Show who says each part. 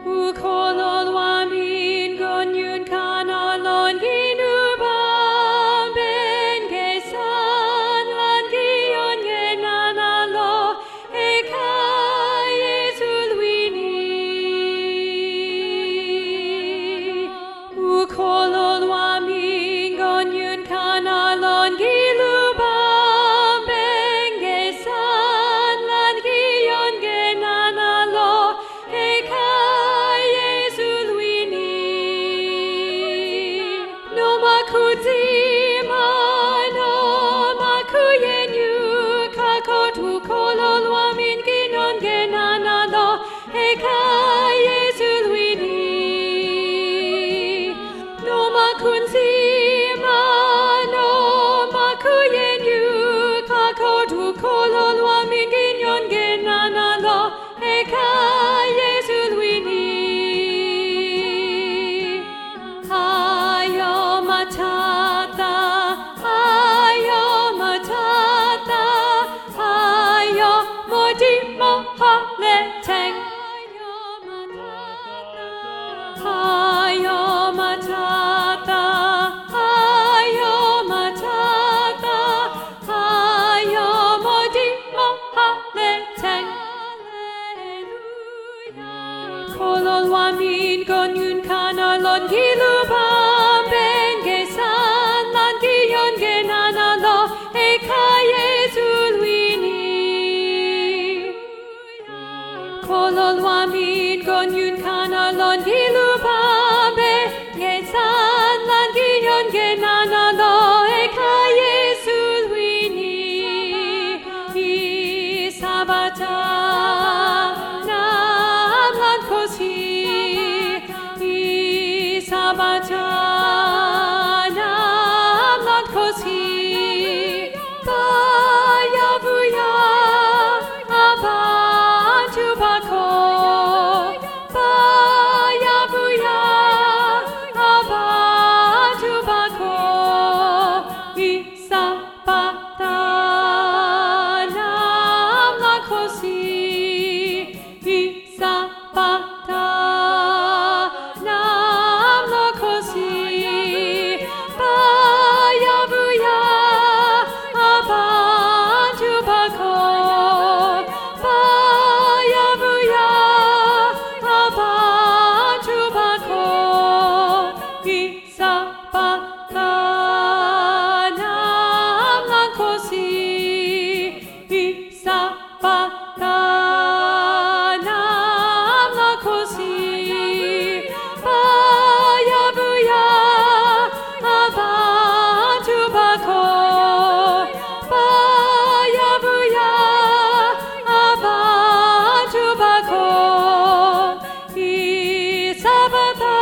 Speaker 1: Ukolol wamin gon yun kanalon ginubam ben gesan lan gion genanalo eka Yesul wini. Ukolol wamin gon yun kanalon gilubam ben gesan lan gion genanalo eka Yesul wini. No makuzima no makuyenyu kakotu kolol wamin ginon genanalo eka Yesul wini. No makunzima no makuyenyu kakotu kolol wamin ginon genanalo eka Yesul wini. Ayo matata, ayo matata, ayo modi mohaleteng. Ayo matata, ayo matata, ayo modi mohaleteng. Kolol wamin gon yun kanalon gilubam ben gesan lan gion genanalo eka Yesul wini. Kolol wamin gon yun kanalon gilubam ben gesan lan gion genanalo eka Yesul wini. Isabata nam lan kosi Isabata nam lan kosi Baya buya abantu bako Baya buya abantu bako Isabata nam lan kosi Isabata nam lan kosi Baya buya abantu bako Baya buya abantu bako Isabata nam lan kosi Isabata nam lan kosi Baya buya abantu bako Baya buya abantu bako Isabata